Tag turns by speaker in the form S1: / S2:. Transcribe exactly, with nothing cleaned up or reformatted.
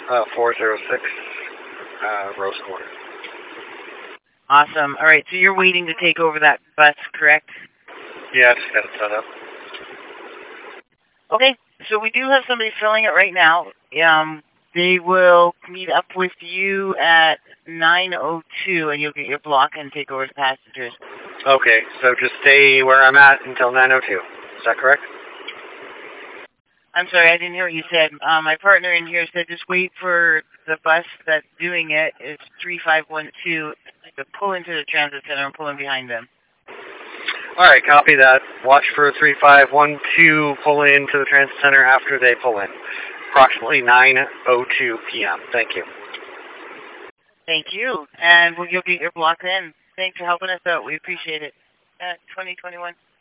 S1: Uh, four zero six, uh, Rose Quarter.
S2: Awesome. All right, so you're waiting to take over that bus, correct?
S1: Yeah, I just got it set up.
S2: Okay, so we do have somebody filling it right now. Um, they will meet up with you at nine oh two, and you'll get your block and take over the passengers.
S1: Okay, so just stay where I'm at until nine oh two. Is that correct?
S2: I'm sorry, I didn't hear what you said. Uh, my partner in here said just wait for the bus that's doing it. It's three five one two to pull into the transit center and pull in behind them.
S1: All right, copy that. Watch for three five one two pull into the transit center after they pull in. Approximately nine oh two p.m. Thank you.
S2: Thank you. And we'll, you'll get your block in. Thanks for helping us out. We appreciate it. At twenty twenty-one.